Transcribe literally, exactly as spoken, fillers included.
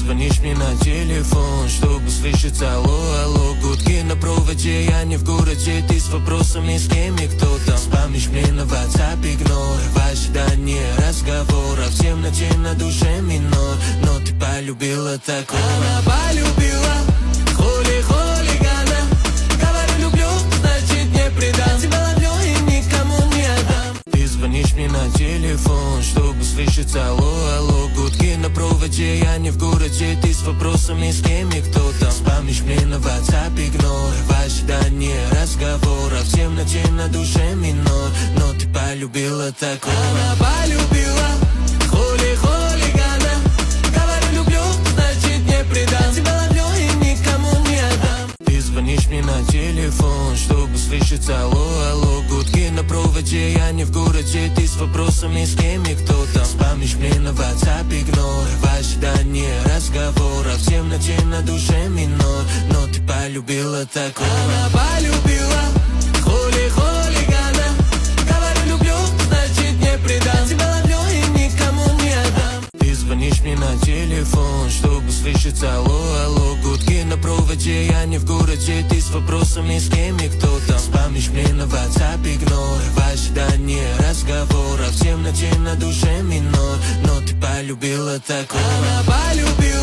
звонишь мне на телефон, чтобы слышать алло, алло. Гудки на проводе, я не в городе. Ты с вопросами, с кем и кто там. Спамишь мне на WhatsApp, игнор. В ожидании разговора, в темноте на душе минор. Но ты полюбила такого. Она полюбила хули хулигана. Говорю, люблю, значит не предам. Тебя ловлю и никому не отдам. Ты звонишь мне на телефон, чтобы слышать алло, алло. Гудки на проводе, я не в городе. Ты с вопросами, с кем и кто там. Спамишь мне на WhatsApp, игнор. В ожидании разговора, в темноте на душе минор. Но ты полюбила такого. Она полюбила хули хулигана. Говорю, люблю, значит не предам. Тебя ловлю и никому не отдам. Ты звонишь мне на телефон, чтобы слышать алло, алло. Гудки на проводе, я не в городе. Ты с вопросами, с кем и кто там. Спамишь мне на WhatsApp, игнор. В ожидании разговора, в темноте на душе минор. Но ты полюбила такого. Она полюбила хули хулигана. Говорю, люблю, значит не предам. Тебя ловлю и никому не отдам. Ты звонишь мне на телефон, чтобы слышать алло, алло. Гудки на проводе, я не в городе. Ты с вопросами, с кем и кто там. Спамишь мне на WhatsApp, игнор. В ожидании разговора, в темноте на душе минор. Но ты полюбила такого. Она полюбила